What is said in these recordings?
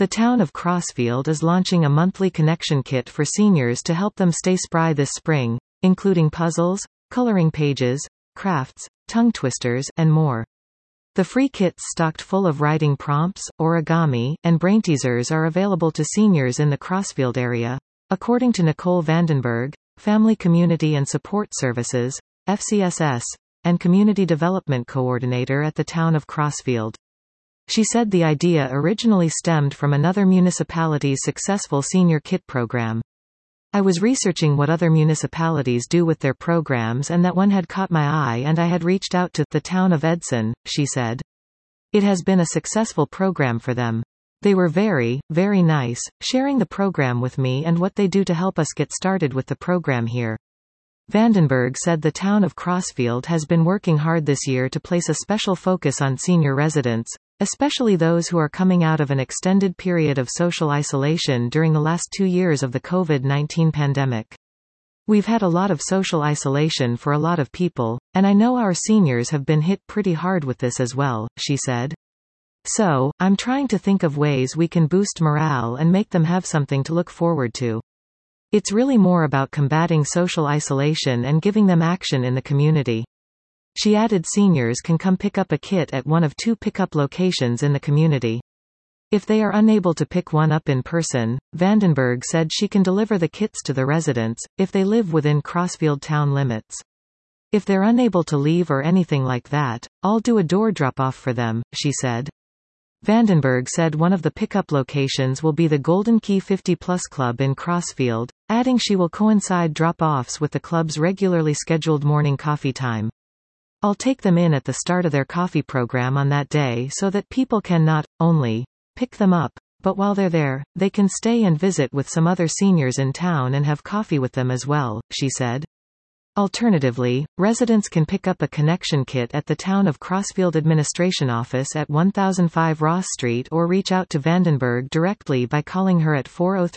The town of Crossfield is launching a monthly connection kit for seniors to help them stay spry this spring, including puzzles, coloring pages, crafts, tongue twisters, and more. The free kits stocked full of writing prompts, origami, and brainteasers are available to seniors in the Crossfield area, according to Nicole Vandenberg, Family Community and Support Services, FCSS, and Community Development Coordinator at the town of Crossfield. She said the idea originally stemmed from another municipality's successful senior kit program. I was researching what other municipalities do with their programs and that one had caught my eye and I had reached out to the town of Edson, she said. It has been a successful program for them. They were very, very nice, sharing the program with me and what they do to help us get started with the program here. Vandenberg said the town of Crossfield has been working hard this year to place a special focus on senior residents, especially those who are coming out of an extended period of social isolation during the last 2 years of the COVID-19 pandemic. We've had a lot of social isolation for a lot of people, and I know our seniors have been hit pretty hard with this as well, she said. So, I'm trying to think of ways we can boost morale and make them have something to look forward to. It's really more about combating social isolation and giving them action in the community. She added seniors can come pick up a kit at one of 2 pickup locations in the community. If they are unable to pick one up in person, Vandenberg said she can deliver the kits to the residents, if they live within Crossfield town limits. If they're unable to leave or anything like that, I'll do a door drop-off for them, she said. Vandenberg said one of the pickup locations will be the Golden Key 50 Plus Club in Crossfield, adding she will coincide drop-offs with the club's regularly scheduled morning coffee time. I'll take them in at the start of their coffee program on that day so that people can not only pick them up, but while they're there, they can stay and visit with some other seniors in town and have coffee with them as well, she said. Alternatively, residents can pick up a connection kit at the Town of Crossfield Administration Office at 1005 Ross Street or reach out to Vandenberg directly by calling her at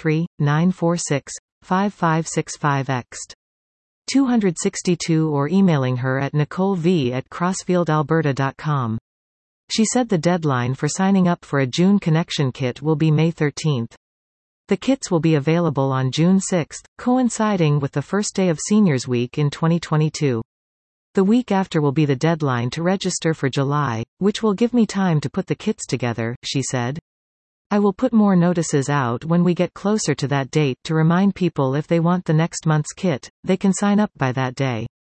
403-946-5565 262 or emailing her at nicolev@crossfieldalberta.com. She said the deadline for signing up for a June connection kit will be May 13. The kits will be available on June 6, coinciding with the first day of Seniors Week in 2022. The week after will be the deadline to register for July, which will give me time to put the kits together, she said. I will put more notices out when we get closer to that date to remind people if they want the next month's kit, they can sign up by that day.